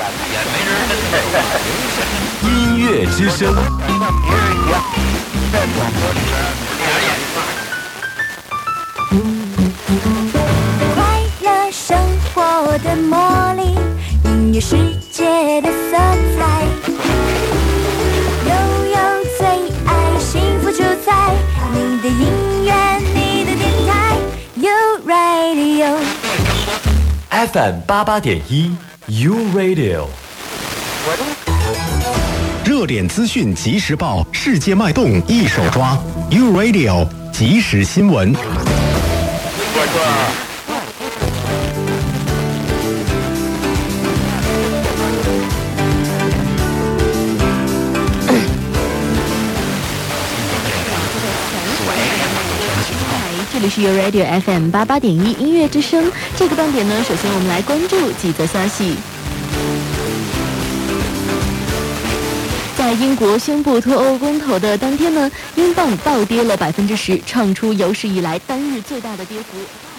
音乐之声。 快乐生活的魔力，音乐世界的色彩，悠悠最爱幸福主宰，你的音乐，你的电台，You Radio FM 88.1 U Radio。 热点资讯即时报，世界脉动一手抓。U Radio 即时新闻。 这里是 U Radio FM 88.1音乐之声。这个半点呢，首先我们来关注几则消息。在英国宣布脱欧公投的当天呢，英镑暴跌了10%，创出有史以来单日最大的跌幅。